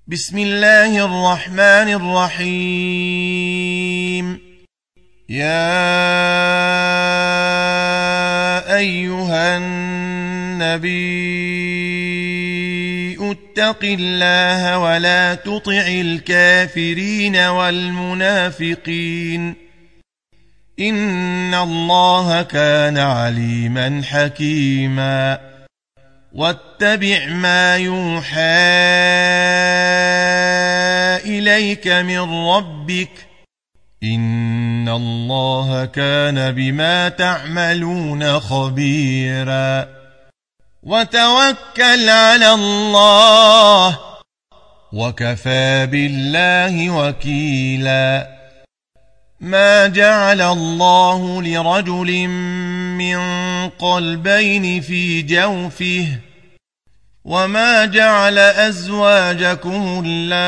بسم الله الرحمن الرحيم. يا أيها النبي اتق الله ولا تطع الكافرين والمنافقين إن الله كان عليما حكيما. واتبع ما يوحى إليك من ربك إن الله كان بما تعملون خبيرا. وتوكل على الله وكفى بالله وكيلا. ما جعل الله لرجل من قلبين في جوفه وما جعل أزواجكم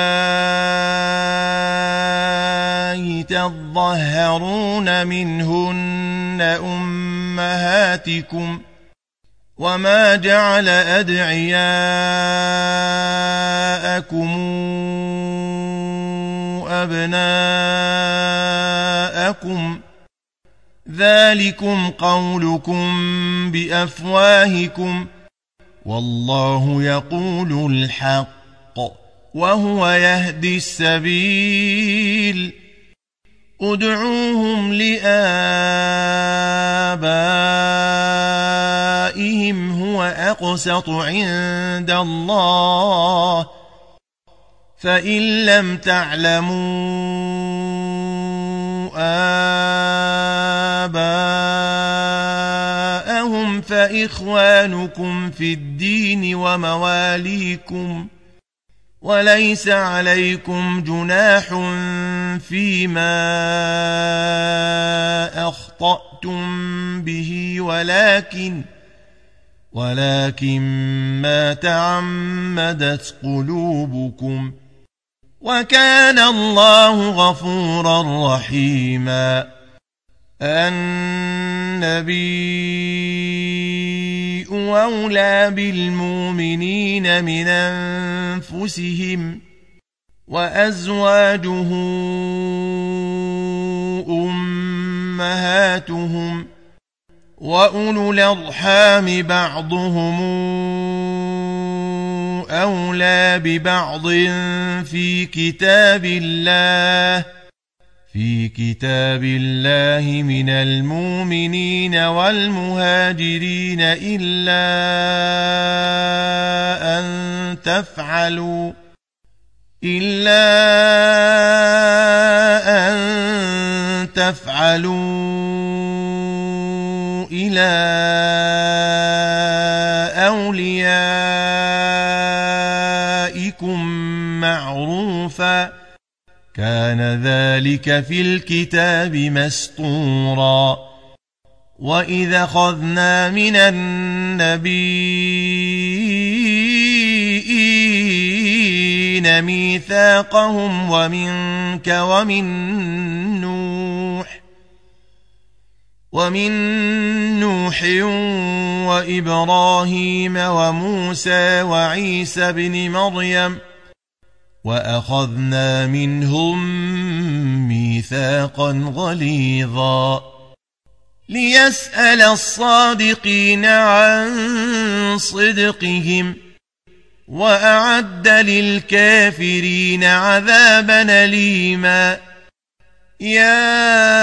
اللائي تظاهرون منهن أمهاتكم وما جعل أدعياءكم أبناءكم ذلكم قولكم بأفواهكم والله يقول الحق وهو يهدي السبيل. ادعوهم لآبائهم هو أقسط عند الله فإن لم تعلموا آباءهم فإخوانكم في الدين ومواليكم وليس عليكم جناح فيما أخطأتم به ولكن ما تعمدت قلوبكم وكان الله غفورا رحيما. النبي أولى بالمؤمنين من أنفسهم وأزواجه أمهاتهم وأولو الأرحام بعضهم أولى ببعض في كتاب الله من المؤمنين والمهاجرين إلا أن تفعلوا إلى أوليائكم معروفا كان ذلك في الكتاب مسطورا. وإذا أخذنا من النبيين ميثاقهم ومنك ومن نوح وإبراهيم وموسى وعيسى بن مريم وأخذنا منهم ميثاقا غليظا ليسأل الصادقين عن صدقهم وأعد للكافرين عذابا أليما. يا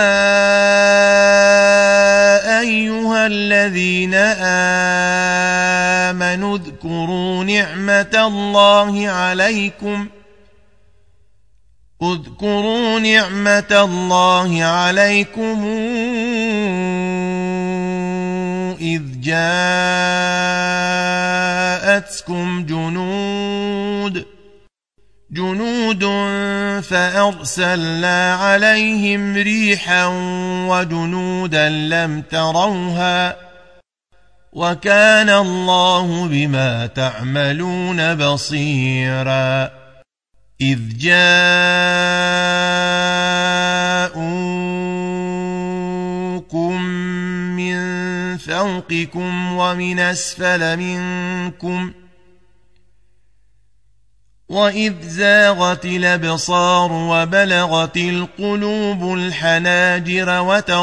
أيها الذين آمنوا اذكروا نعمة الله عليكم إذ جاءتكم جنود فأرسلنا عليهم ريحا وجنودا لم تروها وكان الله بما تعملون بصيرا. إذ جاءوكم من فوقكم ومن أسفل منكم وإذ زاغت الأبصار وبلغت القلوب الحناجر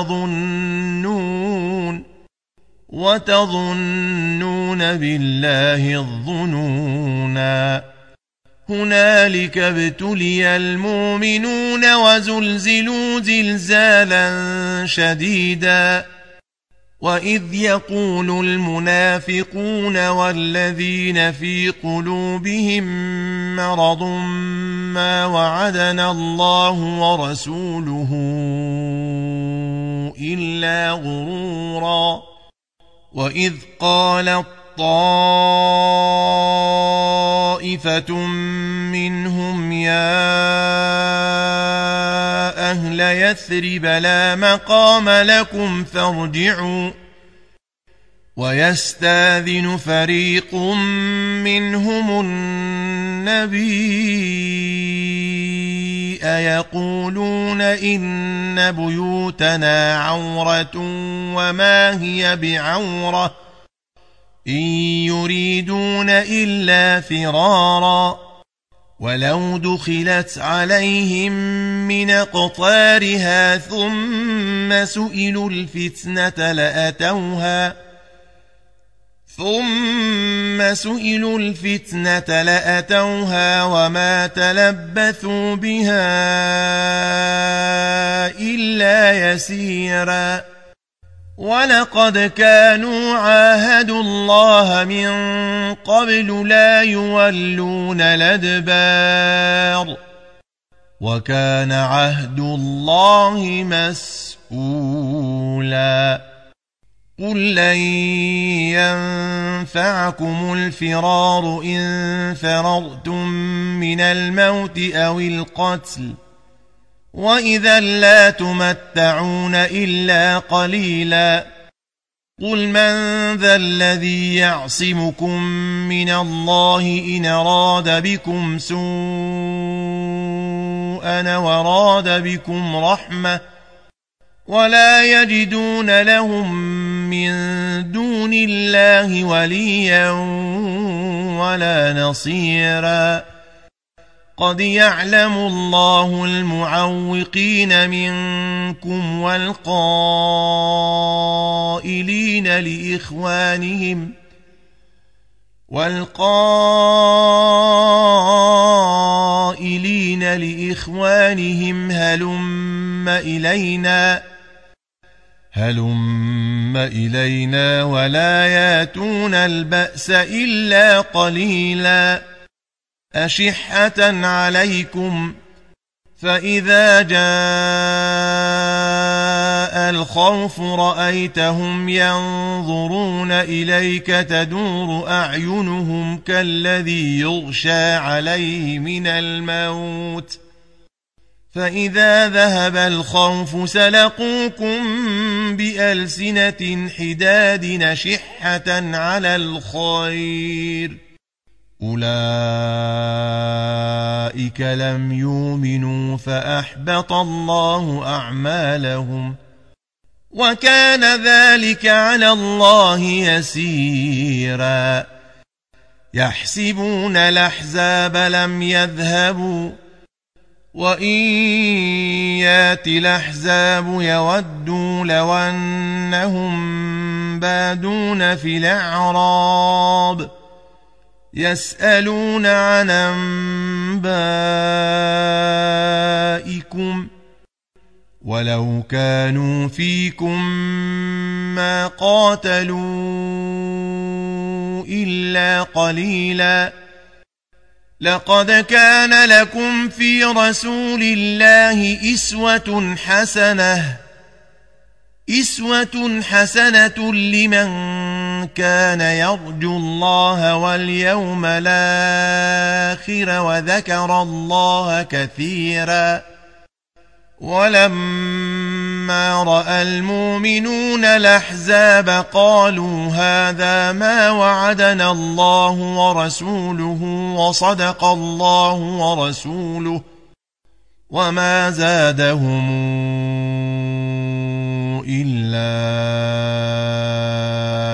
وتظنون بالله الظنونا هنالك ابتلي المؤمنون وزلزلوا زلزالا شديدا وإذ يقول المنافقون والذين في قلوبهم مرض ما وعدنا الله ورسوله إلا غرورا وإذ قالت طائفة منهم يا أهل يثرب لا مقام لكم فارجعوا ويستاذن فريق منهم النبي يقولون إن بيوتنا عورة وما هي بعورة إن يريدون إلا فرارا ولو دخلت عليهم من أقطارها ثم سئلوا الفتنة لأتوها وما تلبثوا بها إلا يسيرا ولقد كانوا عاهدوا الله من قبل لا يولون الأدبار وكان عهد الله مسؤولا قل لن ينفعكم الفرار إن فررتم من الموت أو القتل وإذا لا تمتعون إلا قليلا قل من ذا الذي يعصمكم من الله إن أراد بكم سوءا وراد بكم رحمة ولا يجدون لهم من دون الله وليا ولا نصيرا قد يعلم الله المعوقين منكم والقائلين لإخوانهم هلم إلينا ولا ياتون البأس إلا قليلا أشحة عليكم فإذا جاء الخوف رأيتهم ينظرون إليك تدور أعينهم كالذي يغشى عليه من الموت فإذا ذهب الخوف سلقوكم بألسنة حداد نشحة على الخير أولئك لم يؤمنوا فأحبط الله أعمالهم وكان ذلك على الله يسيرا يحسبون الأحزاب لم يذهبوا وإن يأتي الأحزاب يودوا لو أنهم بادون في الأعراب يسألون عن أنبائكم ولو كانوا فيكم ما قاتلوا إلا قليلا لقد كان لكم في رسول الله إسوة حسنة لمن كان يرجو الله واليوم الآخر وذكر الله كثيرا ولما رأى المؤمنون الأحزاب قالوا هذا ما وعدنا الله ورسوله وصدق الله ورسوله وما زادهم إلا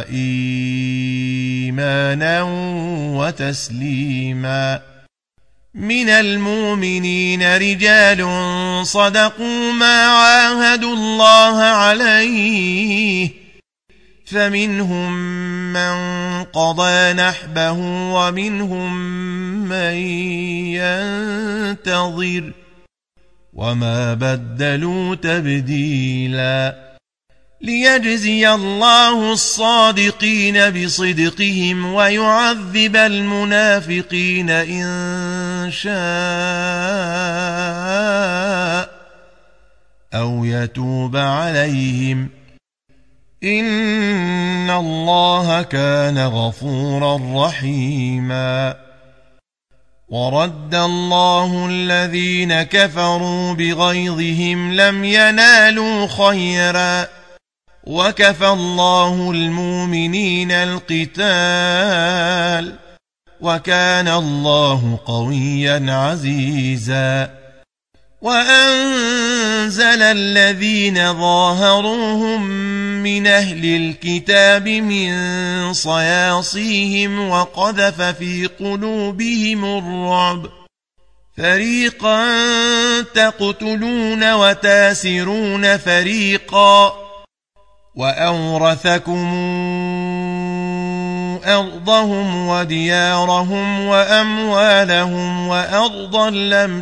إيمانا وتسليما من المؤمنين رجال صدقوا ما عاهدوا الله عليه فمنهم من قضى نحبه ومنهم من ينتظر وما بدلوا تبديلا ليجزي الله الصادقين بصدقهم ويعذب المنافقين إن شاء أو يتوب عليهم إن الله كان غفورا رحيما ورد الله الذين كفروا بغيظهم لم ينالوا خيرا وكفى الله المؤمنين القتال وكان الله قويا عزيزا وأنزل الذين ظاهروهم من أهل الكتاب من صياصيهم وقذف في قلوبهم الرعب فريقا تقتلون وتاسرون فريقا وأورثكم أرضهم وديارهم وأموالهم وأرضا لم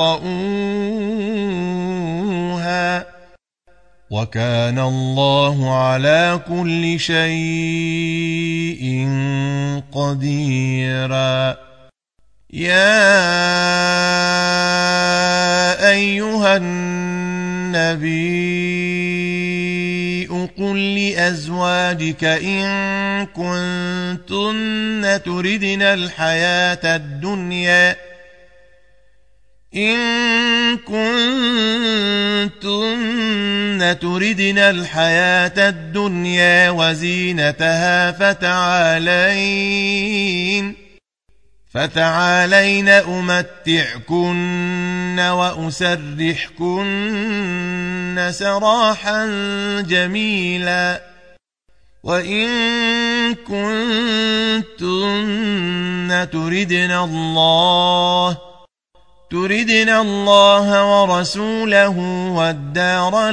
تطئوها وكان الله على كل شيء قديرا يا أيها النبي قل لأزواجك إن كنتن تردن الحياة الدنيا وزينتها فتعالين أمتعكن وأسرحكن سراحا جميلا وإن كنتن تردن الله ورسوله والدار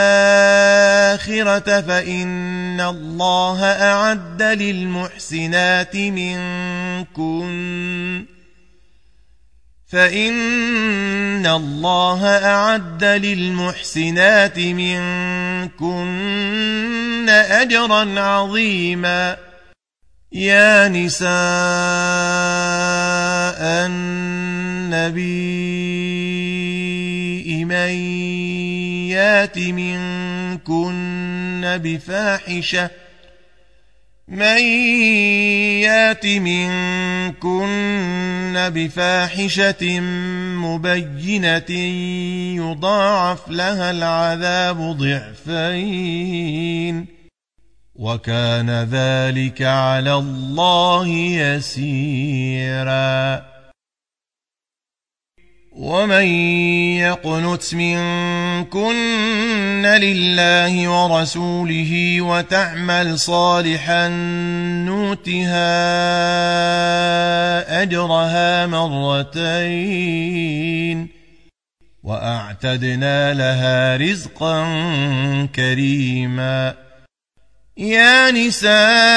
الآخرة فإن الله أعد للمحسنات منكن أجرا عظيما يا نساء النبي من يات منكن بفاحشة مبينة يضاعف لها العذاب ضعفين وكان ذلك على الله يسيرا ومن يقنت منكن لله ورسوله وتعمل صالحا نؤتها أجرها مرتين وأعتدنا لها رزقا كريما يا نساء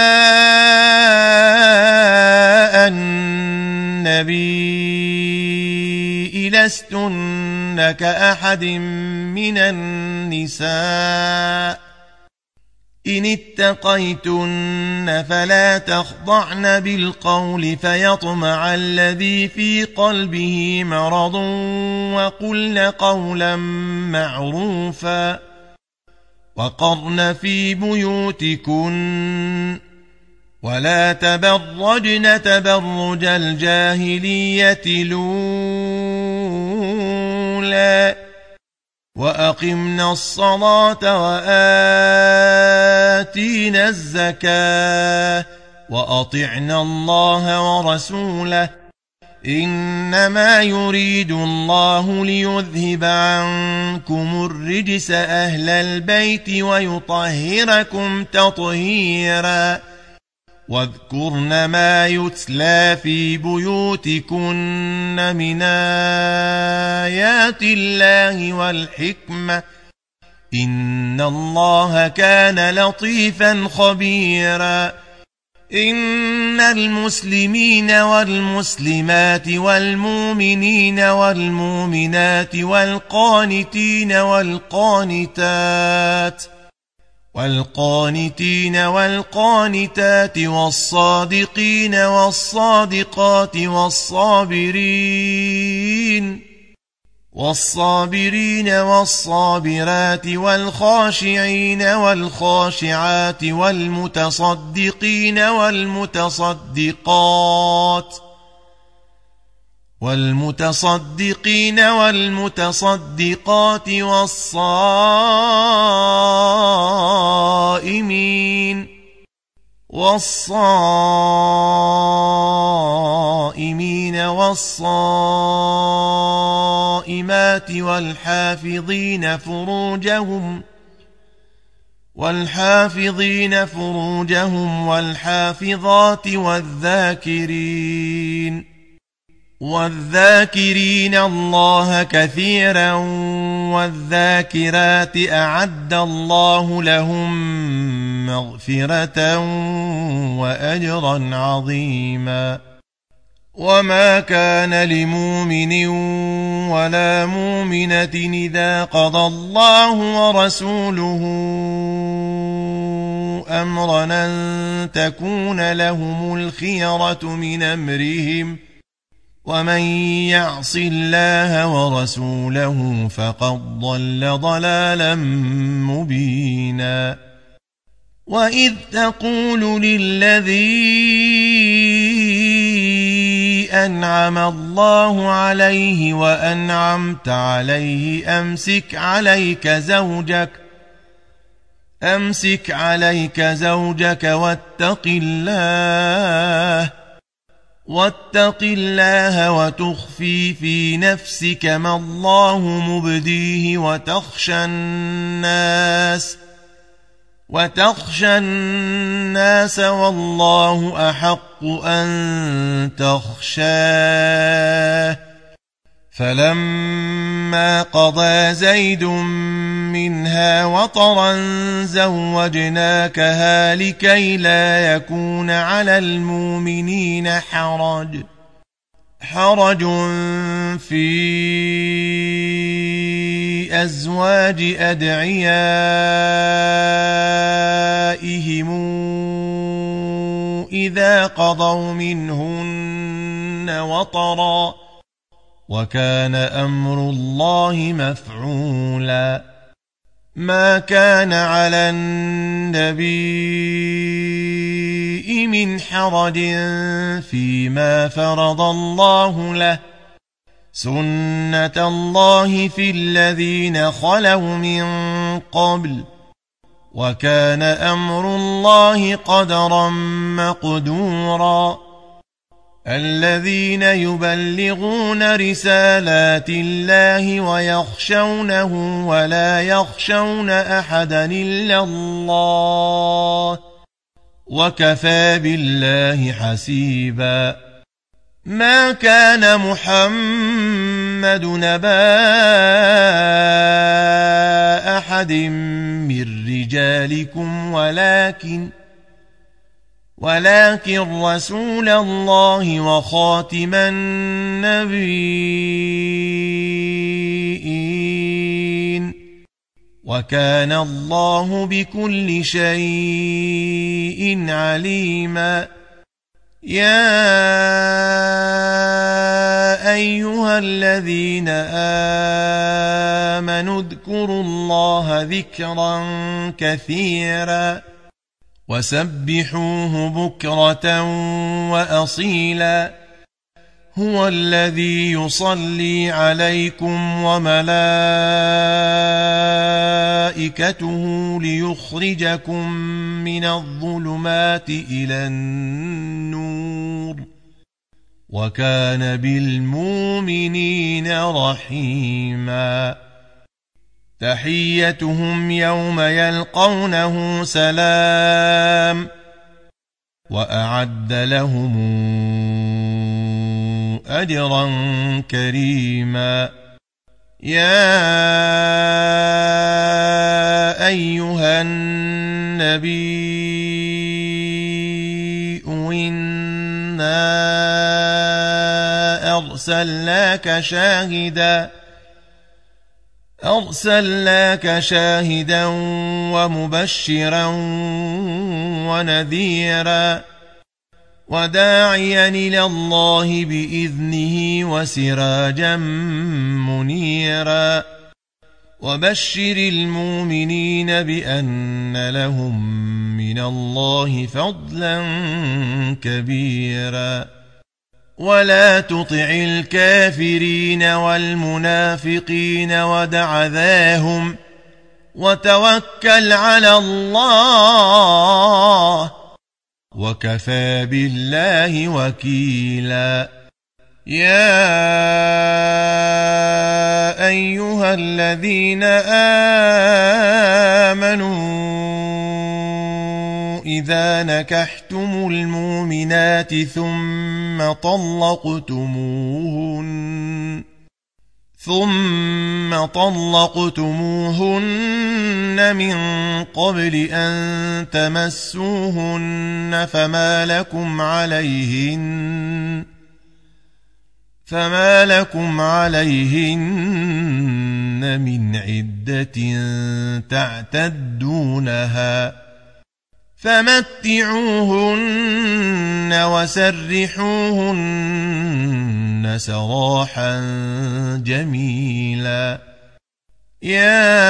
النبي لستن كأحد من النساء إن اتقيتن فلا تخضعن بالقول فيطمع الذي في قلبه مرض وقلن قولا معروفا وقرن في بيوتكن ولا تبرجن تبرج الجاهلية الأولى وأقمنا الصلاة وآتينا الزكاة وأطعنا الله ورسوله إنما يريد الله ليذهب عنكم الرجس أهل البيت ويطهركم تطهيرا واذكرن ما يتلى في بيوتكن من آيات الله والحكمة إن الله كان لطيفا خبيرا إن المسلمين والمسلمات والمؤمنين والمؤمنات والقانتين والقانتات والصادقين والصادقات والصابرين والصابرات والخاشعين والخاشعات والمتصدقين والمتصدقات والصائمين والصائمات والحافظين فروجهم والحافظات والذاكرين الله كثيرا والذاكرات أعد الله لهم مغفرة وأجرا عظيما وما كان لمؤمن ولا مؤمنة إذا قضى الله ورسوله أمرا أن تكون لهم الخيرة من أمرهم ومن يعص الله ورسوله فقد ضل ضلالا مبينا وإذ تقول للذي أنعم الله عليه وأنعمت عليه أمسك عليك زوجك واتق الله وتخفي في نفسك ما الله مبديه وتخشى الناس والله أحق أن تخشاه فلما قضى زيد منها وطرا زوجناكها لكي لا يكون على المؤمنين حرج في أزواج أدعيائهم إذا قضوا منهن وطرا وكان أمر الله مفعولا ما كان على النبي من حرج فيما فرض الله له سنة الله في الذين خلوا من قبل وكان أمر الله قدرا مقدورا الذين يبلغون رسالات الله ويخشونه ولا يخشون أحدا إلا الله وكفى بالله حسيبا ما كان محمد نبا أحد من رجالكم ولكن رسول الله وخاتم النبيين وكان الله بكل شيء عليما يا أيها الذين آمنوا اذكروا الله ذكرا كثيرا وسبحوه بكرة وأصيلا هو الذي يصلي عليكم وملائكته ليخرجكم من الظلمات إلى النور وكان بالمؤمنين رحيما تحيتهم يوم يلقونه سلام وأعد لهم أجرا كريما. يا أيها النبي إنا أرسلناك شاهدا ومبشرا ونذيرا وداعيا إلى الله بإذنه وسراجا منيرا وبشر المؤمنين بأن لهم من الله فضلا كبيرا. ولا تطع الكافرين والمنافقين ودع ذاهم وتوكل على الله وكفى بالله وكيلا. يا أيها الذين آمنوا إذا نكحتم المؤمنات ثم طلقتموهن من قبل أن تمسوهن فما لكم عليهن من عدة تعتدونها فمتعوهن وسرحوهن سراحا جميلا. يا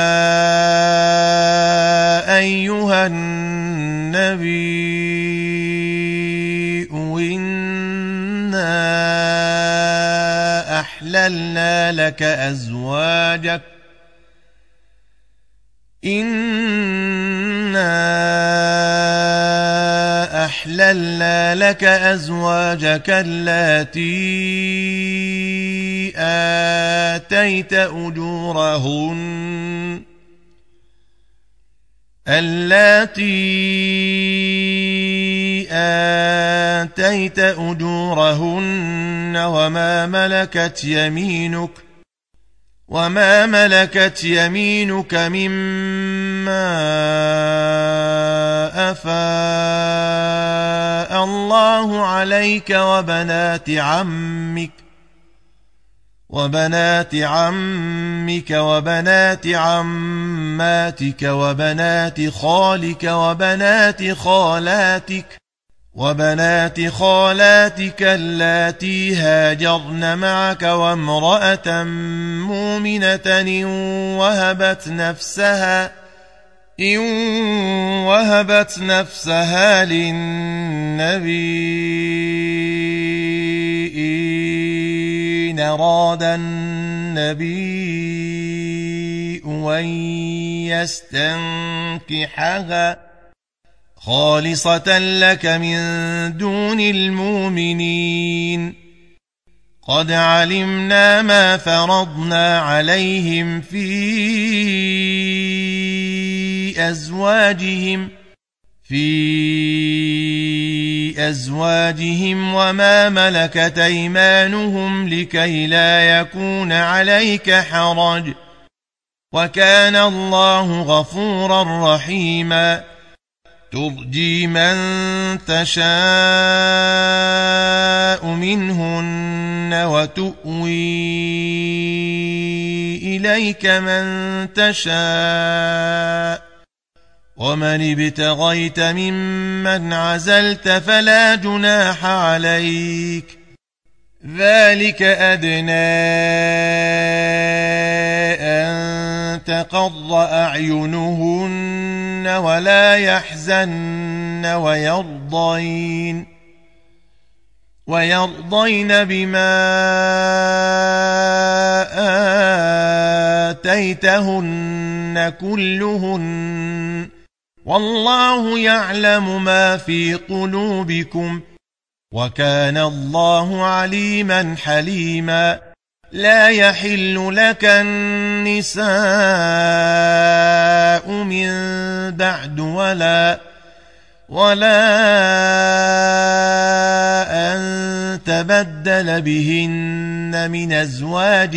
أيها النبي إنا أحللنا لك أزواجك اللاتي آتيت أجورهن وما ملكت يمينك مما أفاء الله عليك وبنات عمك وبنات عماتك وبنات خالك وبنات خالاتك اللاتي هاجرن معك وامرأة مؤمنة إن وهبت نفسها للنبي إن أراد النبي أن يستنكحها خالصة لك من دون المؤمنين. قد علمنا ما فرضنا عليهم في أزواجهم وما ملكت أيمانهم لكي لا يكون عليك حرج وكان الله غفورا رحيما. ترجي من تشاء منهن وتؤوي إليك من تشاء ومن ابتغيت ممن عزلت فلا جناح عليك. ذلك أدنى أن تقر أعينهن ولا يحزن ويرضين بما آتيتهن كلهن والله يعلم ما في قلوبكم وكان الله عليما حليما. لا يحل لك النساء من بعد ولا أن تبدل بهن من أزواج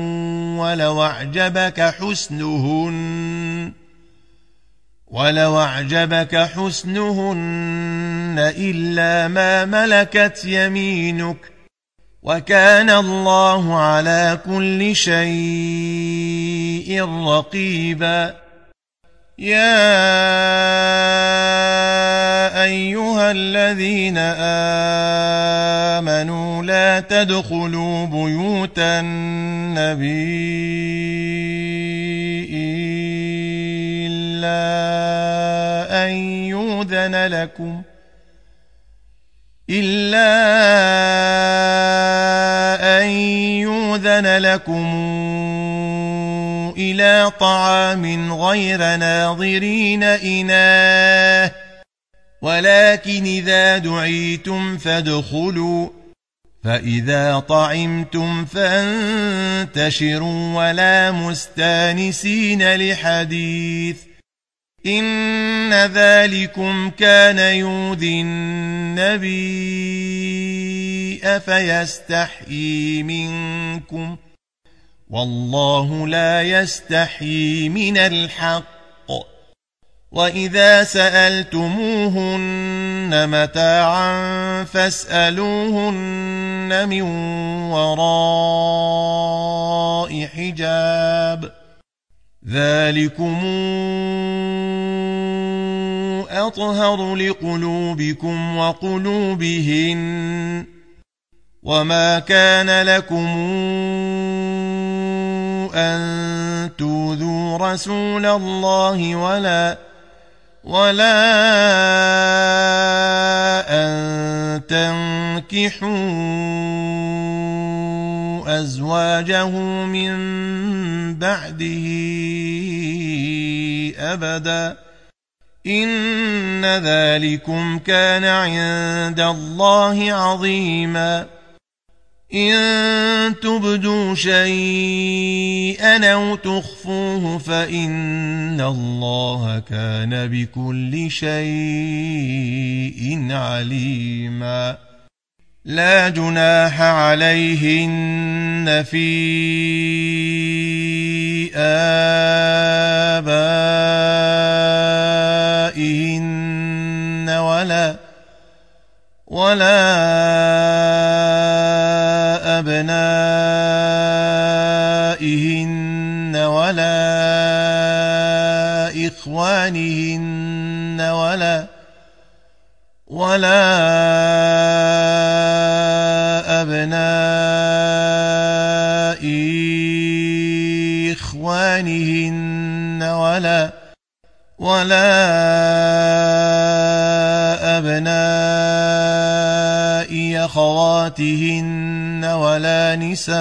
ولو أعجبك حسنهن إلا ما ملكت يمينك وكان الله على كل شيء رقيبا يا أيها الذين آمنوا لا تدخلوا بيوت النبي إلا أن يؤذن لكم إلى طعام غير ناظرين إناه ولكن إذا دعيتم فادخلوا فإذا طعمتم فانتشروا ولا مستانسين لحديث إن ذلكم كان يؤذي النبي فيستحيي منكم والله لا يستحيي من الحق وإذا سألتموهن متاعا فاسألوهن من وراء حجاب ذلكم أطهر لقلوبكم وقلوبهن وما كان لكم أن تؤذوا رسول الله ولا أن تنكحوا أزواجه من بعده أبدا إن ذلكم كان عند الله عظيما إن تبدوا شيئا أو تخفوه فإن الله كان بكل شيء عليما لا جناح عليهن في آبائهن ولا أبنائهن ولا إخوانهن ولا أبناء إخوانهن ولا أبناء أخواتهن ولا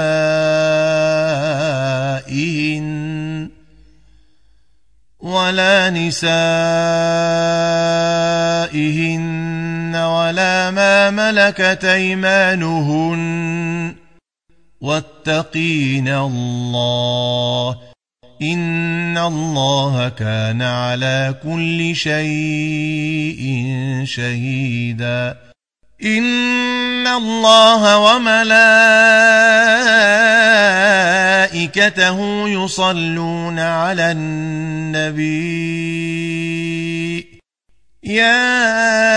نسائهن ولا ما ملكت أيمانهن واتقين الله إن الله كان على كل شيء شهيدا إن الله وملائكته يصلون على النبي يا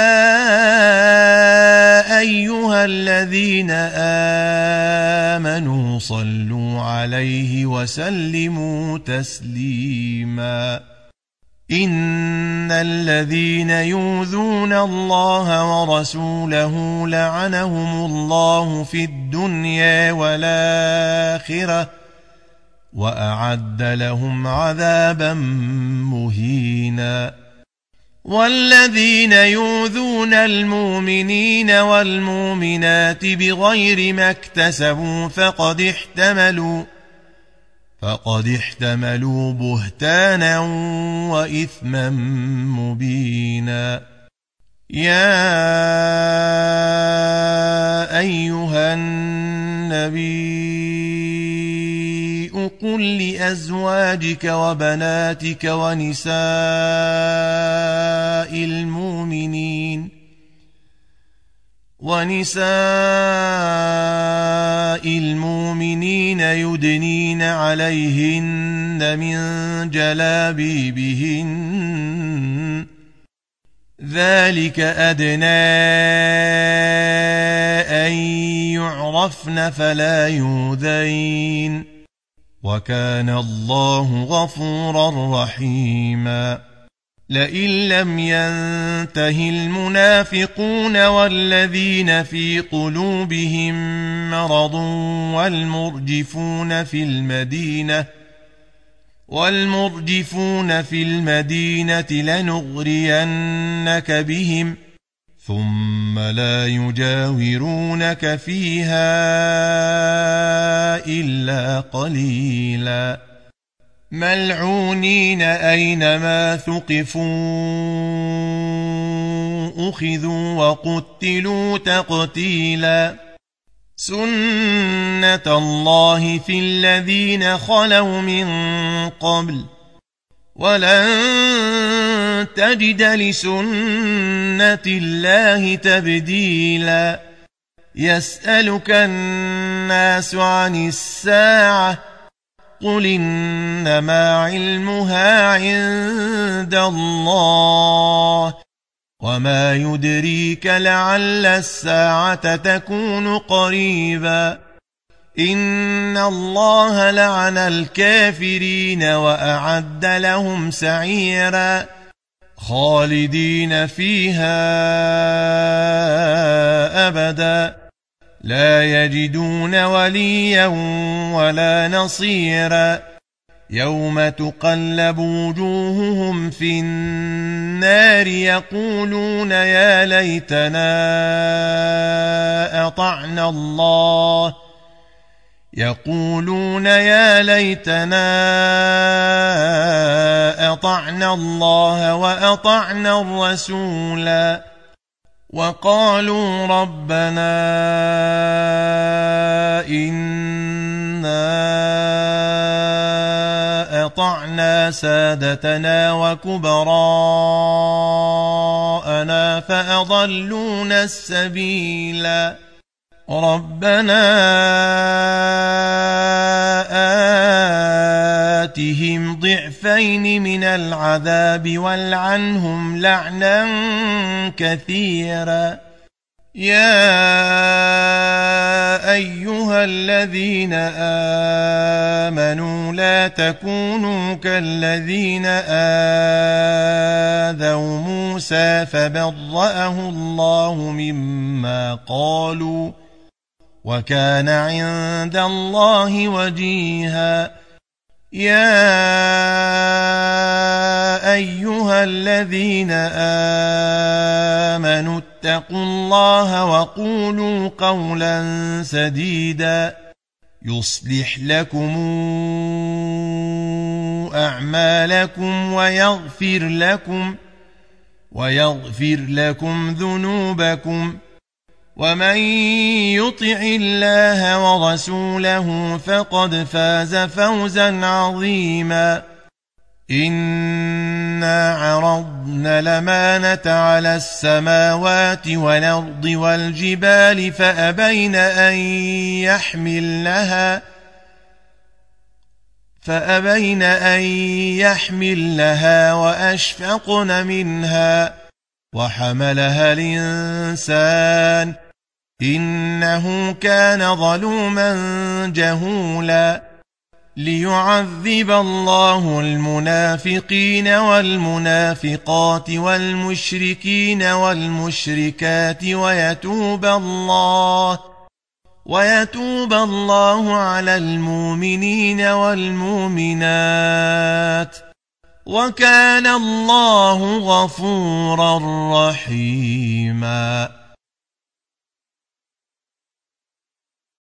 أيها الذين آمنوا صلوا عليه وسلموا تسليما إن الذين يؤذون الله ورسوله لعنهم الله في الدنيا والآخرة وأعد لهم عذابا مهينا والذين يؤذون المؤمنين والمؤمنات بغير ما اكتسبوا فقد احتملوا بهتانا وإثما مبينا يا أيها النبي قل لأزواجك وبناتك ونساء المؤمنين يدنين عليهن من جلابيبهن ذلك أدنى أن يعرفن فلا يؤذين وكان الله غفورا رحيما لئن لم ينته المنافقون والذين في قلوبهم مرض والمرجفون في المدينة لنغرينك بهم ثم لا يجاورونك فيها إلا قليلا ملعونين أينما ثقفوا أخذوا وقتلوا تقتيلا سنة الله في الذين خلوا من قبل ولن تجد لسنة الله تبديلا يسألك الناس عن الساعة قل إنما علمها عند الله وما يدريك لعل الساعة تكون قريبا إن الله لعن الكافرين وأعد لهم سعيرا خالدين فيها أبدا لا يجدون وليا ولا نصيرا يوم تقلب وجوههم في النار يقولون يا ليتنا أطعنا الله وأطعنا الرسولا وقالوا ربنا إنا أطعنا سادتنا وكبراءنا فأضلونا السبيلا ربنا آتهم ضعفين من العذاب والعنهم لعنا كثيرا يا أيها الذين آمنوا لا تكونوا كالذين آذوا موسى فبرأه الله مما قالوا وكان عند الله وجيها يا أيها الذين آمنوا اتقوا الله وقولوا قولا سديدا يصلح لكم أعمالكم ويغفر لكم ذنوبكم ومن يطع الله ورسوله فقد فاز فوزا عظيما إنا عرضنا الأمانة على السماوات والأرض والجبال فأبين أن يحملنها وأشفقن منها وحملها الإنسان إنه كان ظلوما جهولا ليعذب الله المنافقين والمنافقات والمشركين والمشركات ويتوب الله على المؤمنين والمؤمنات وكان الله غفورا رحيما